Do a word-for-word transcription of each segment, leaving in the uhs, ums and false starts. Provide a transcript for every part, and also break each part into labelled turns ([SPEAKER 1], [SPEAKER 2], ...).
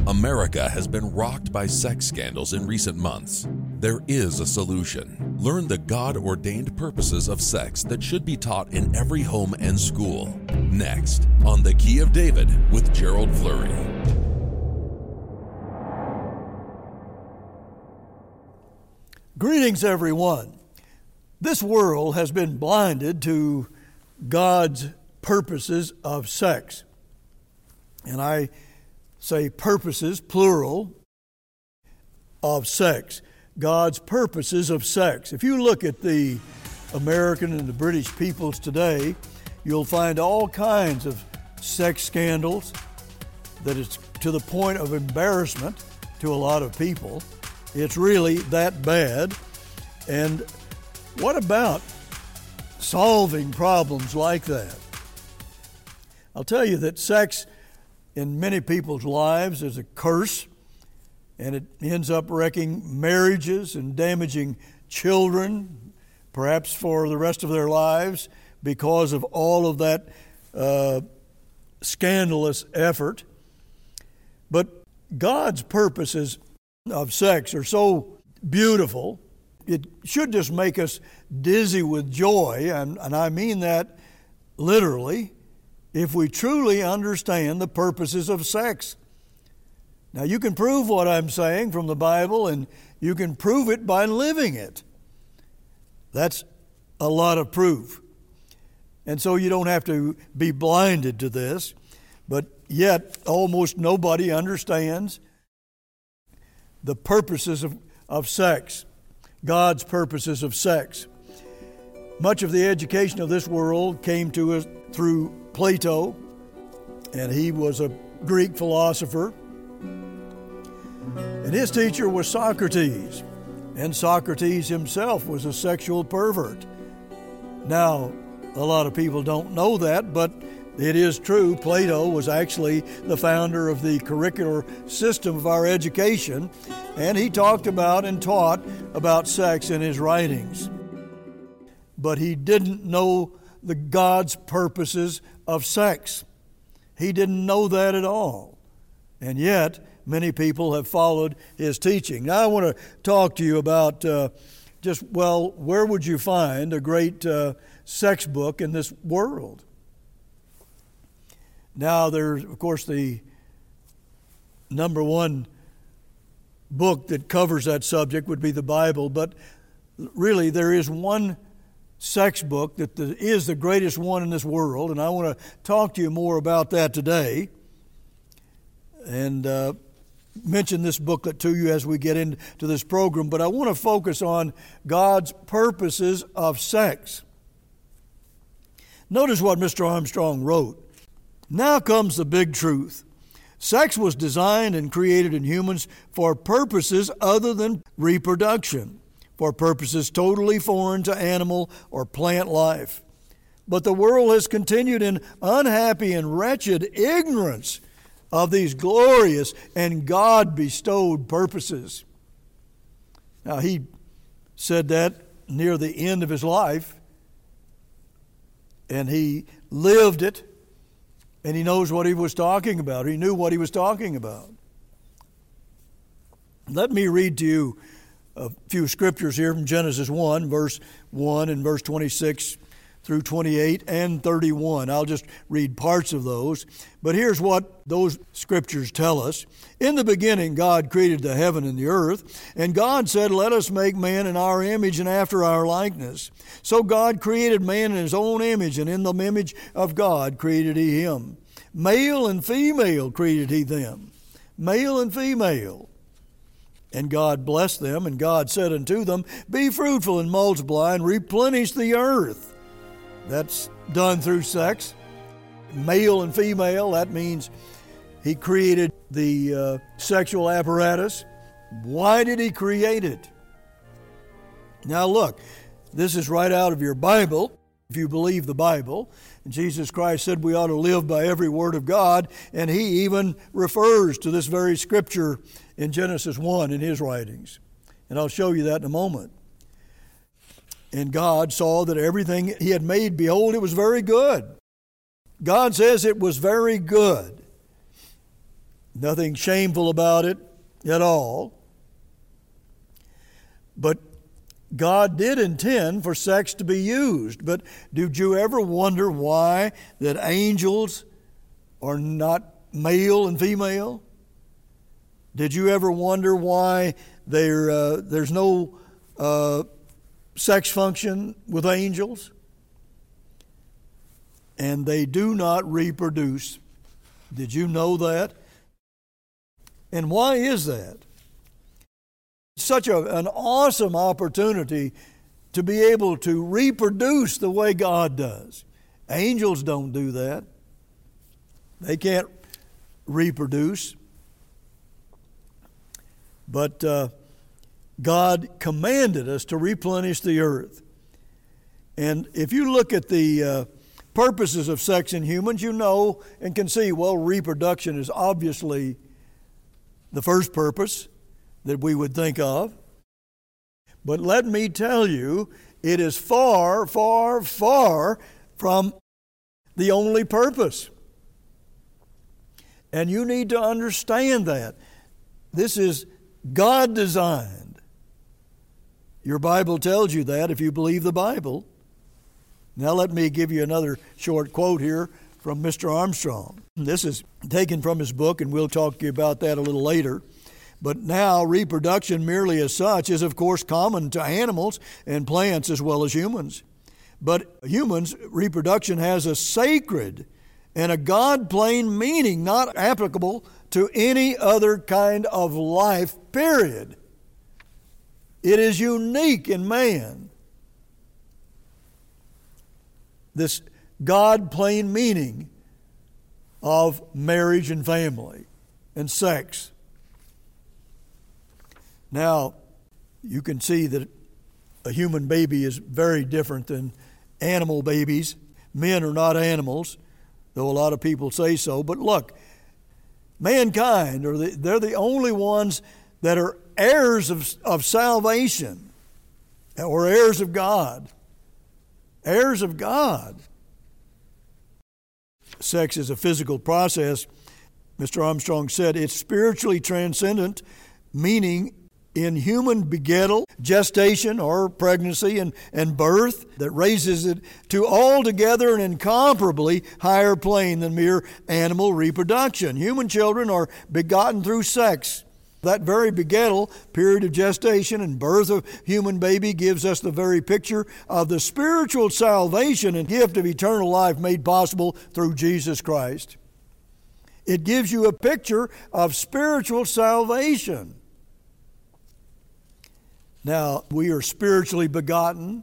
[SPEAKER 1] America has been rocked by sex scandals in recent months. There is a solution. Learn the God-ordained purposes of sex that should be taught in every home and school. Next, on The Key of David with Gerald Flurry.
[SPEAKER 2] Greetings, everyone. This world has been blinded to God's purposes of sex. And I say purposes, plural, of sex. God's purposes of sex. If you look at the American and the British peoples today, you'll find all kinds of sex scandals that is to the point of embarrassment to a lot of people. It's really that bad. And what about solving problems like that? I'll tell you that sex in many people's lives is a curse, and it ends up wrecking marriages and damaging children, perhaps for the rest of their lives, because of all of that uh, scandalous effort. But God's purposes of sex are so beautiful, it should just make us dizzy with joy, and, and I mean that literally, if we truly understand the purposes of sex. Now, you can prove what I'm saying from the Bible, and you can prove it by living it. That's a lot of proof. And so you don't have to be blinded to this, but yet almost nobody understands the purposes of, of sex, God's purposes of sex. Much of the education of this world came to us through Plato, and he was a Greek philosopher. And his teacher was Socrates, and Socrates himself was a sexual pervert. Now, a lot of people don't know that, but it is true. Plato was actually the founder of the curricular system of our education, and he talked about and taught about sex in his writings. But he didn't know the God's purposes of sex. He didn't know that at all. And yet, many people have followed his teaching. Now, I want to talk to you about uh, just, well, where would you find a great uh, sex book in this world? Now, there's, of course, the number one book that covers that subject would be the Bible, but really there is one sex book that the, is the greatest one in this world, and I want to talk to you more about that today and uh, mention this booklet to you as we get into this program, but I want to focus on God's purposes of sex. Notice what Mister Armstrong wrote. Now comes the big truth. Sex was designed and created in humans for purposes other than reproduction, for purposes totally foreign to animal or plant life. But the world has continued in unhappy and wretched ignorance of these glorious and God-bestowed purposes. Now, he said that near the end of his life, and he lived it, and he knows what he was talking about. He knew what he was talking about. Let me read to you a few scriptures here from Genesis one, verse one and verse twenty-six through twenty-eight and thirty-one. I'll just read parts of those. But here's what those scriptures tell us. In the beginning, God created the heaven and the earth, and God said, "Let us make man in our image and after our likeness." So God created man in his own image, and in the image of God created he him. Male and female created he them. Male and female. And God blessed them, and God said unto them, "Be fruitful and multiply and replenish the earth." That's done through sex. Male and female, that means he created the uh, sexual apparatus. Why did he create it? Now look, this is right out of your Bible, if you believe the Bible. And Jesus Christ said we ought to live by every word of God, and he even refers to this very scripture in Genesis one in his writings. And I'll show you that in a moment. And God saw that everything he had made, behold, it was very good. God says it was very good. Nothing shameful about it at all. But God did intend for sex to be used. But did you ever wonder why that angels are not male and female? Did you ever wonder why there uh, there's no uh, sex function with angels? And they do not reproduce. Did you know that? And why is that? Such a, an awesome opportunity to be able to reproduce the way God does. Angels don't do that. They can't reproduce. But uh, God commanded us to replenish the earth. And if you look at the uh, purposes of sex in humans, you know and can see, well, reproduction is obviously the first purpose that we would think of. But let me tell you, it is far, far, far from the only purpose. And you need to understand that. This is God designed. Your Bible tells you that if you believe the Bible. Now let me give you another short quote here from Mister Armstrong. This is taken from his book, and we'll talk to you about that a little later. But now, reproduction merely as such is, of course, common to animals and plants as well as humans. But humans, reproduction has a sacred and a God-plain meaning not applicable to any other kind of life, period. It is unique in man. This God-plain meaning of marriage and family and sex. Now, you can see that a human baby is very different than animal babies. Men are not animals, though a lot of people say so. But look, mankind, are the, they're the only ones that are heirs of, of salvation, or heirs of God. Heirs of God. Sex is a physical process. Mister Armstrong said it's spiritually transcendent, meaning in human begettal, gestation or pregnancy and, and birth, that raises it to altogether an incomparably higher plane than mere animal reproduction. Human children are begotten through sex. That very begettal, period of gestation and birth of human baby, gives us the very picture of the spiritual salvation and gift of eternal life made possible through Jesus Christ. It gives you a picture of spiritual salvation. Now, we are spiritually begotten,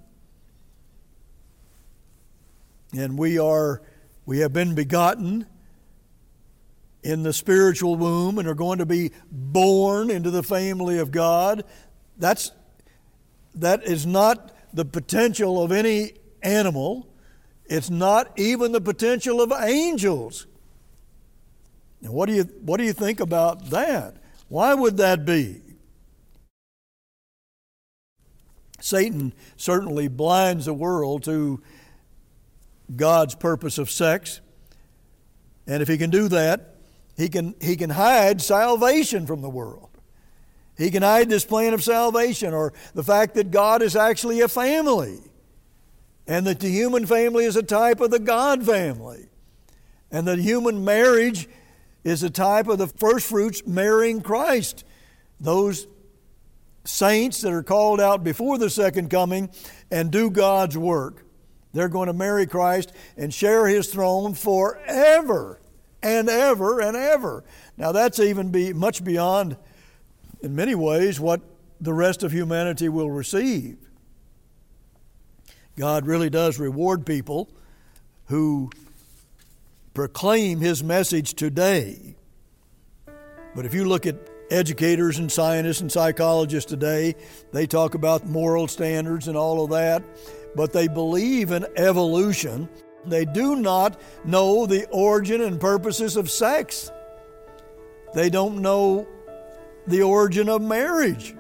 [SPEAKER 2] and we are we have been begotten in the spiritual womb and are going to be born into the family of God. That's that is not the potential of any animal. It's not even the potential of angels. Now, what do you what do you think about that? Why would that be? Satan certainly blinds the world to God's purpose of sex. And if he can do that, he can, he can hide salvation from the world. He can hide this plan of salvation, or the fact that God is actually a family, and that the human family is a type of the God family, and that human marriage is a type of the first fruits marrying Christ. Those saints that are called out before the second coming and do God's work, they're going to marry Christ and share His throne forever and ever and ever. Now that's even be much beyond, in many ways, what the rest of humanity will receive. God really does reward people who proclaim His message today. But if you look at educators and scientists and psychologists today, they talk about moral standards and all of that, but they believe in evolution. They do not know the origin and purposes of sex. They don't know the origin of marriage.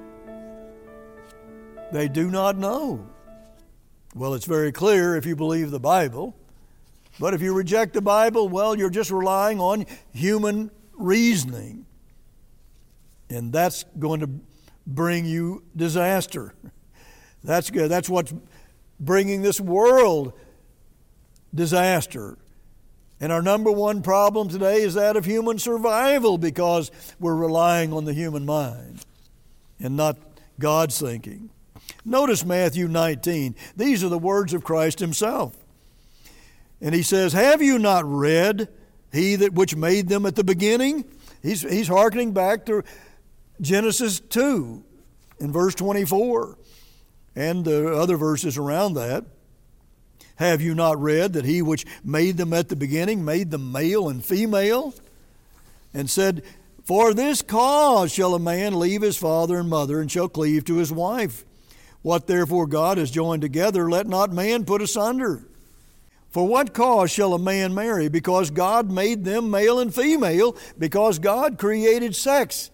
[SPEAKER 2] They do not know. Well, it's very clear if you believe the Bible. But if you reject the Bible, well, you're just relying on human reasoning. And that's going to bring you disaster. That's good. That's what's bringing this world disaster. And our number one problem today is that of human survival, because we're relying on the human mind and not God's thinking. Notice Matthew nineteen. These are the words of Christ himself. And he says, have you not read, he that which made them at the beginning? He's, he's hearkening back to Genesis two in verse twenty-four and the other verses around that. Have you not read that he which made them at the beginning made them male and female? And said, for this cause shall a man leave his father and mother, and shall cleave to his wife. What therefore God has joined together, let not man put asunder. For what cause shall a man marry? Because God made them male and female, because God created sex.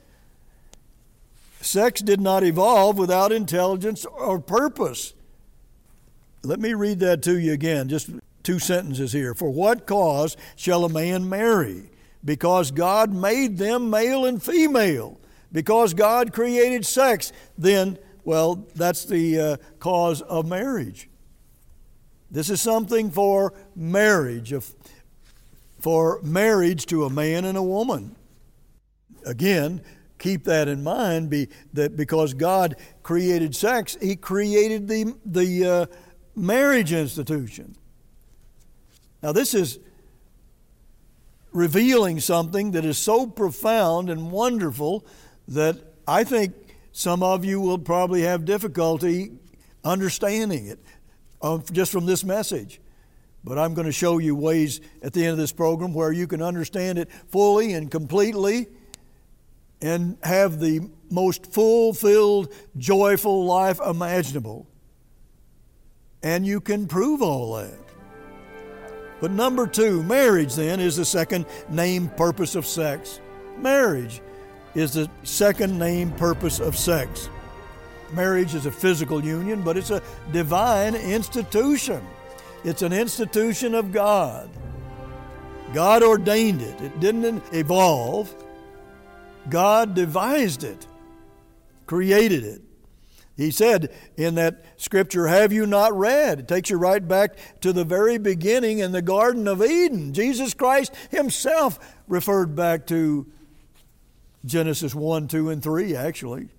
[SPEAKER 2] Sex did not evolve without intelligence or purpose. Let me read that to you again, just two sentences here. For what cause shall a man marry? Because God made them male and female. Because God created sex, then, well, that's the uh, cause of marriage. This is something for marriage, for marriage to a man and a woman. Again, keep that in mind, be, that because God created sex, He created the, the uh, marriage institution. Now, this is revealing something that is so profound and wonderful that I think some of you will probably have difficulty understanding it uh, just from this message. But I'm going to show you ways at the end of this program where you can understand it fully and completely and have the most fulfilled, joyful life imaginable. And you can prove all that. But number two, marriage then is the second named purpose of sex. Marriage is the second named purpose of sex. Marriage is a physical union, but it's a divine institution. It's an institution of God. God ordained it. It didn't evolve. God devised it, created it. He said in that scripture, have you not read? It takes you right back to the very beginning in the Garden of Eden. Jesus Christ Himself referred back to Genesis one, two, and three, actually.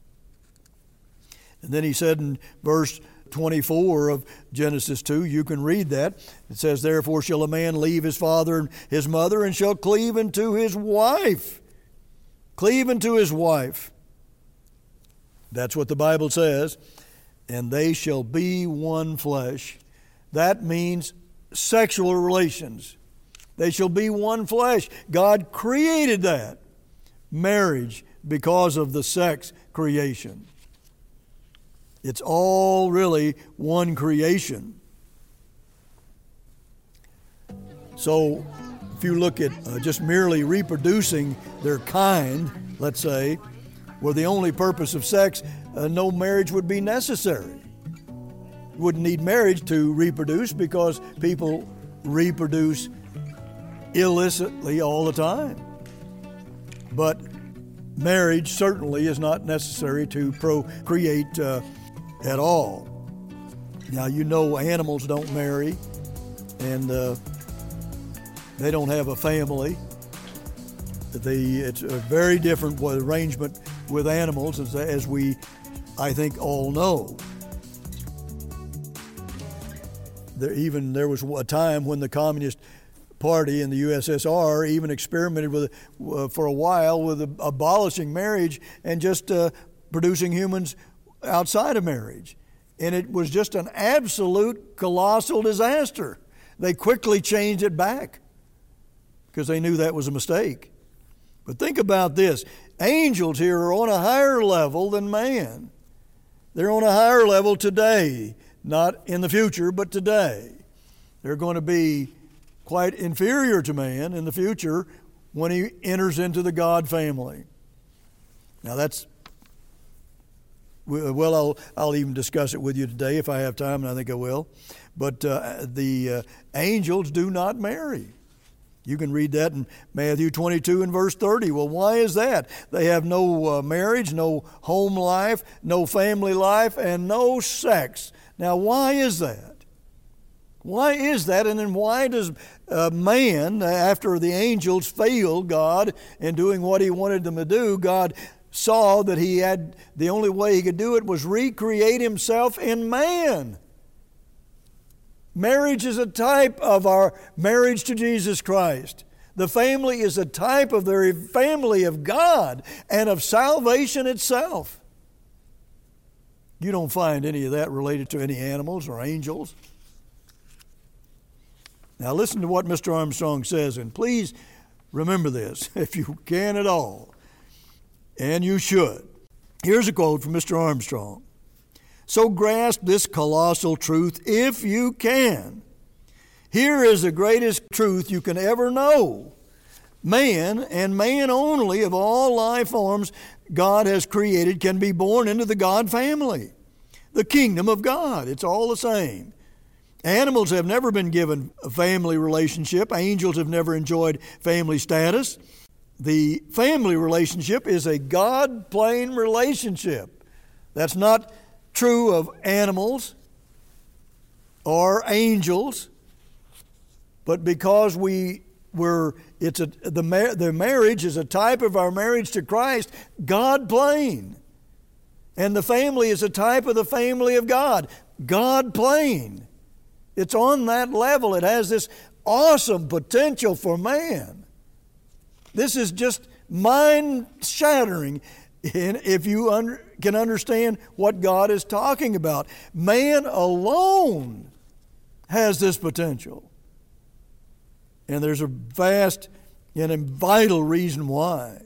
[SPEAKER 2] And then He said in verse twenty-four of Genesis two, you can read that. It says, therefore shall a man leave his father and his mother, and shall cleave unto his wife. Cleave unto his wife. That's what the Bible says. And they shall be one flesh. That means sexual relations. They shall be one flesh. God created that. Marriage, because of the sex creation. It's all really one creation. So, if you look at uh, just merely reproducing their kind, let's say, where the only purpose of sex, uh, no marriage would be necessary. You wouldn't need marriage to reproduce because people reproduce illicitly all the time. But marriage certainly is not necessary to procreate uh, at all. Now, you know animals don't marry, and uh, they don't have a family. The, it's a very different arrangement with animals, as, as we, I think, all know. There, even there was a time when the Communist Party in the U S S R even experimented with, uh, for a while with uh, abolishing marriage and just uh, producing humans outside of marriage. And it was just an absolute colossal disaster. They quickly changed it back because they knew that was a mistake. But think about this. Angels here are on a higher level than man. They're on a higher level today, not in the future, but today. They're going to be quite inferior to man in the future when he enters into the God family. Now that's, well, I'll, I'll even discuss it with you today if I have time, and I think I will. But uh, the uh, angels do not marry. You can read that in Matthew twenty-two and verse thirty. Well, why is that? They have no uh, marriage, no home life, no family life, and no sex. Now, why is that? Why is that? And then why does uh, man, after the angels failed God in doing what he wanted them to do, God saw that he had, the only way he could do it was recreate himself in man. Marriage is a type of our marriage to Jesus Christ. The family is a type of the family of God and of salvation itself. You don't find any of that related to any animals or angels. Now listen to what Mister Armstrong says, and please remember this, if you can at all, and you should. Here's a quote from Mister Armstrong. So grasp this colossal truth if you can. Here is the greatest truth you can ever know. Man, and man only of all life forms God has created, can be born into the God family, the kingdom of God. It's all the same. Animals have never been given a family relationship. Angels have never enjoyed family status. The family relationship is a God-plane relationship. That's not true of animals or angels, but because we were, it's a the mar- the marriage is a type of our marriage to Christ, God-plane, and the family is a type of the family of God, God-plane. It's on that level. It has this awesome potential for man. This is just mind-shattering if you under, can understand what God is talking about. Man alone has this potential. And there's a vast and a vital reason why.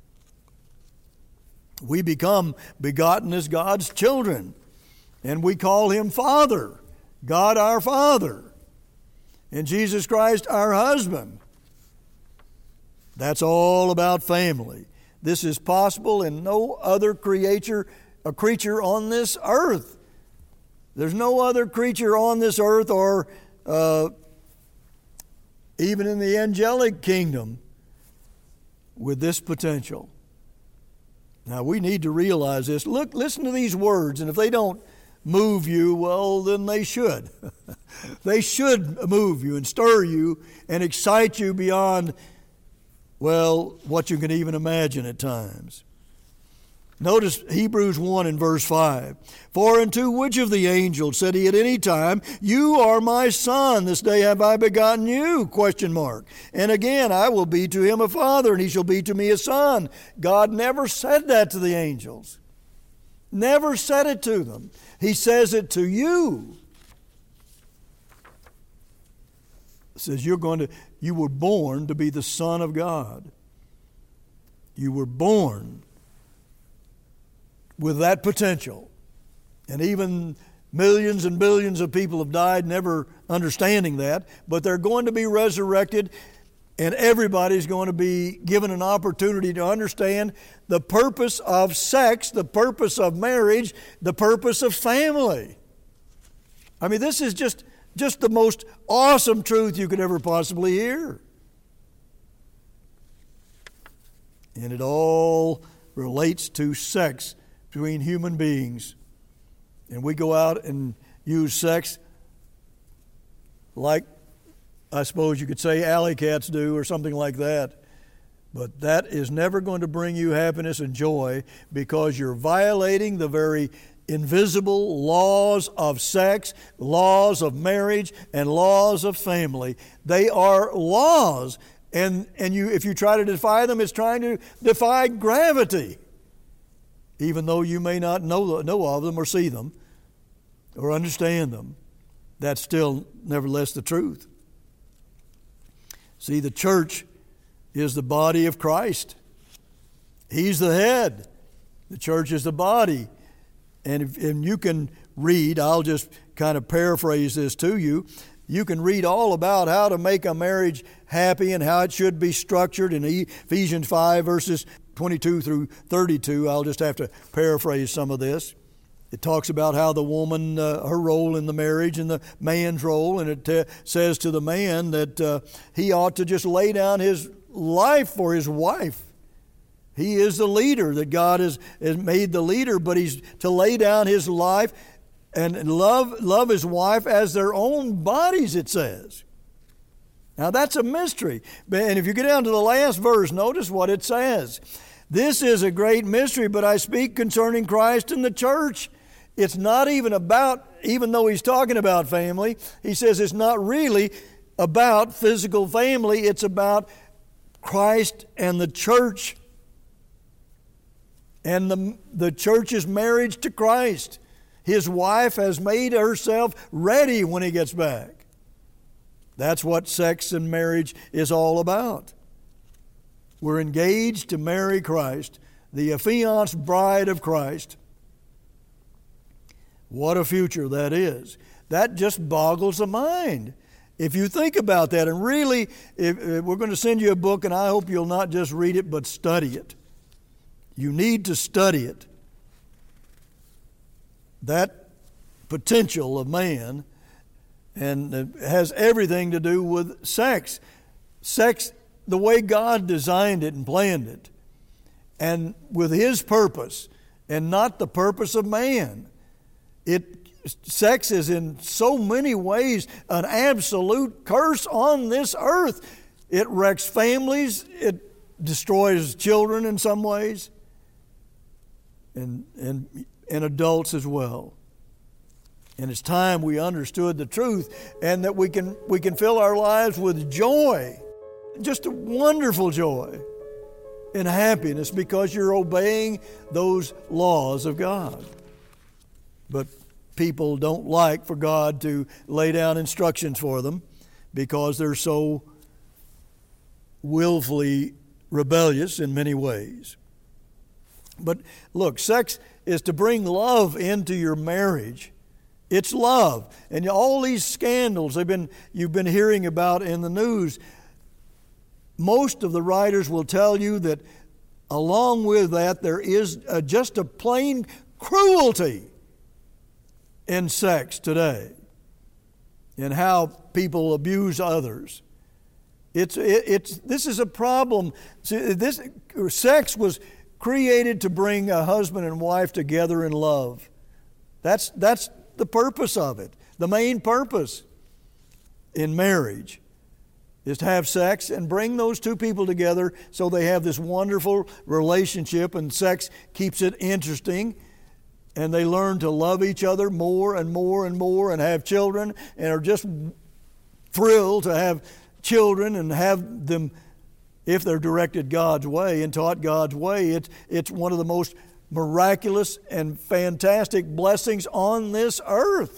[SPEAKER 2] We become begotten as God's children, and we call Him Father, God our Father, and Jesus Christ our husband. That's all about family. This is possible in no other creature, a creature on this earth. There's no other creature on this earth or uh, even in the angelic kingdom with this potential. Now we need to realize this. Look, listen to these words, and if they don't move you, well, then they should. They should move you and stir you and excite you beyond, well, what you can even imagine at times. Notice Hebrews one and verse five. For unto which of the angels said he at any time, you are my son, this day have I begotten you, question mark. And again, I will be to him a father, and he shall be to me a son. God never said that to the angels. Never said it to them. He says it to you. It says you're going to, you were born to be the Son of God. You were born with that potential. And even millions and billions of people have died never understanding that, but they're going to be resurrected, and everybody's going to be given an opportunity to understand the purpose of sex, the purpose of marriage, the purpose of family. I mean, this is just, just the most awesome truth you could ever possibly hear. And it all relates to sex between human beings. And we go out and use sex like, I suppose you could say, alley cats do or something like that. But that is never going to bring you happiness and joy, because you're violating the very invisible laws of sex, laws of marriage, and laws of family. They are laws, and, and you, if you try to defy them, it's trying to defy gravity. Even though you may not know, know of them or see them or understand them, that's still nevertheless the truth. See, the church is the body of Christ. He's the head. The church is the body. And if and you can read, I'll just kind of paraphrase this to you. You can read all about how to make a marriage happy and how it should be structured in Ephesians five verses twenty-two through thirty-two. I'll just have to paraphrase some of this. It talks about how the woman, uh, her role in the marriage and the man's role, and it uh, says to the man that uh, he ought to just lay down his life for his wife. He is the leader, that God has, has made the leader, but he's to lay down his life and love, love his wife as their own bodies, it says. Now that's a mystery. And if you get down to the last verse, notice what it says. This is a great mystery, but I speak concerning Christ and the church. It's not even about, even though he's talking about family, he says it's not really about physical family. It's about Christ and the church and the, the church's marriage to Christ. His wife has made herself ready when he gets back. That's what sex and marriage is all about. We're engaged to marry Christ, the affianced bride of Christ. What a future that is. That just boggles the mind. If you think about that, and really, if, if we're going to send you a book, and I hope you'll not just read it, but study it. You need to study it. That potential of man, and it has everything to do with sex. Sex, the way God designed it and planned it, and with His purpose, and not the purpose of man. It, sex is in so many ways an absolute curse on this earth. It wrecks families. It destroys children in some ways, and, and, and adults as well. And it's time we understood the truth, and that we can, we can fill our lives with joy, just a wonderful joy and happiness, because you're obeying those laws of God. But people don't like for God to lay down instructions for them because they're so willfully rebellious in many ways. But look, sex is to bring love into your marriage. It's love. And all these scandals they've been, you've been hearing about in the news, most of the writers will tell you that along with that there is a, just a plain cruelty in sex today, and how people abuse others. It's it, it's this is a problem. See, this sex was created to bring a husband and wife together in love. That's that's the purpose of it. The main purpose in marriage is to have sex and bring those two people together so they have this wonderful relationship, and sex keeps it interesting. And they learn to love each other more and more and more, and have children, and are just thrilled to have children and have them, if they're directed God's way and taught God's way. It's, it's one of the most miraculous and fantastic blessings on this earth.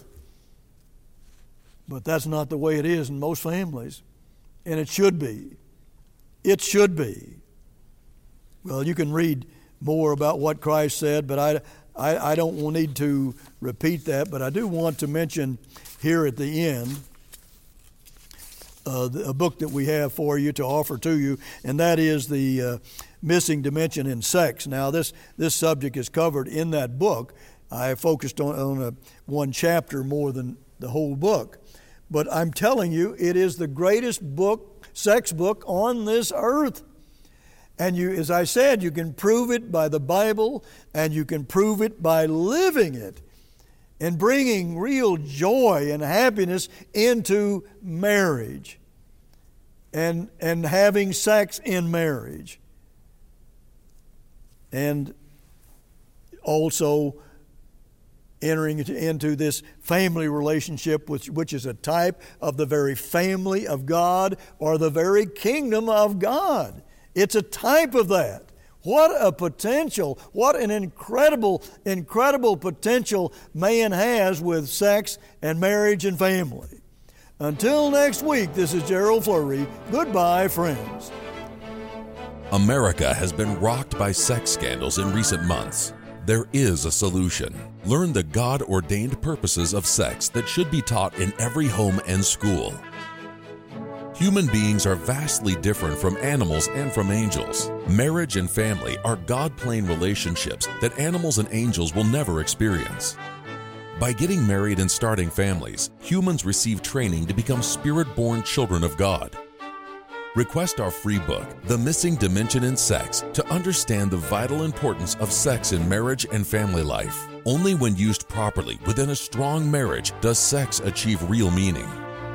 [SPEAKER 2] But that's not the way it is in most families. And it should be. It should be. Well, you can read more about what Christ said, but I... I, I don't need to repeat that, but I do want to mention here at the end uh, a book that we have for you to offer to you, and that is the uh, Missing Dimension in Sex. Now, this, this subject is covered in that book. I focused on, on a, one chapter more than the whole book. But I'm telling you, it is the greatest book, sex book on this earth. And you, as I said, you can prove it by the Bible, and you can prove it by living it and bringing real joy and happiness into marriage, and, and having sex in marriage. And also entering into this family relationship, which, which is a type of the very family of God, or the very kingdom of God. It's a type of that. What a potential, what an incredible, incredible potential man has with sex and marriage and family. Until next week, this is Gerald Flurry. Goodbye, friends.
[SPEAKER 1] America has been rocked by sex scandals in recent months. There is a solution. Learn the God-ordained purposes of sex that should be taught in every home and school. Human beings are vastly different from animals and from angels. Marriage and family are God-plane relationships that animals and angels will never experience. By getting married and starting families, humans receive training to become spirit-born children of God. Request our free book, The Missing Dimension in Sex, to understand the vital importance of sex in marriage and family life. Only when used properly within a strong marriage does sex achieve real meaning.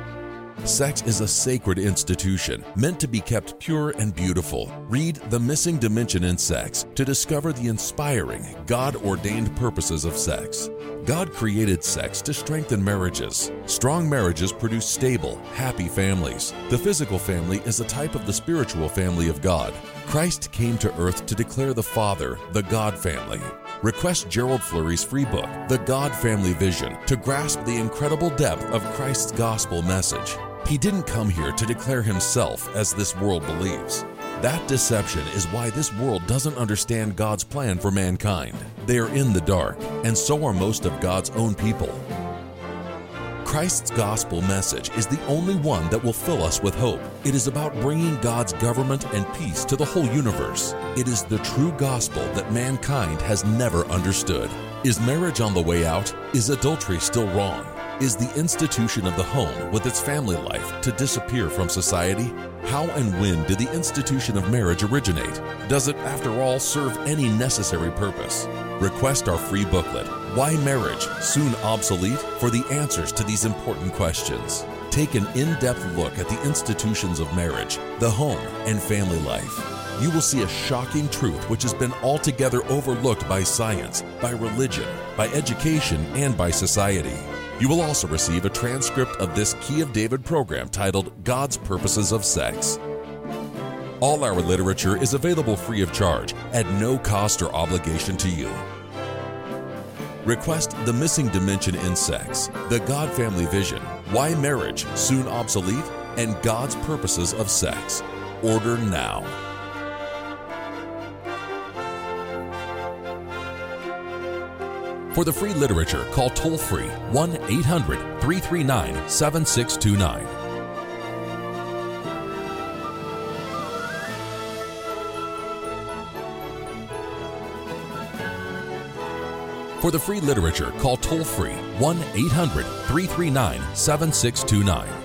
[SPEAKER 1] Sex is a sacred institution meant to be kept pure and beautiful. Read The Missing Dimension in Sex to discover the inspiring, God-ordained purposes of sex. God created sex to strengthen marriages. Strong marriages produce stable, happy families. The physical family is a type of the spiritual family of God. Christ came to earth to declare the Father, the God family. Request Gerald Flurry's free book, The God Family Vision, to grasp the incredible depth of Christ's gospel message. He didn't come here to declare himself as this world believes. That deception is why this world doesn't understand God's plan for mankind. They are in the dark, and so are most of God's own people. Christ's gospel message is the only one that will fill us with hope. It is about bringing God's government and peace to the whole universe. It is the true gospel that mankind has never understood. Is marriage on the way out? Is adultery still wrong? Is the institution of the home with its family life to disappear from society? How and when did the institution of marriage originate? Does it, after all, serve any necessary purpose? Request our free booklet, Why Marriage? Soon Obsolete? For the answers to these important questions. Take an in-depth look at the institutions of marriage, the home, and family life. You will see a shocking truth which has been altogether overlooked by science, by religion, by education, and by society. You will also receive a transcript of this Key of David program titled God's Purposes of Sex. All our literature is available free of charge, at no cost or obligation to you. Request The Missing Dimension in Sex, The God Family Vision, Why Marriage? Soon Obsolete? And God's Purposes of Sex. Order now. For the free literature, call toll-free one eight hundred, three three nine, seven six two nine. For the free literature, call toll-free one eight hundred, three three nine, seven six two nine.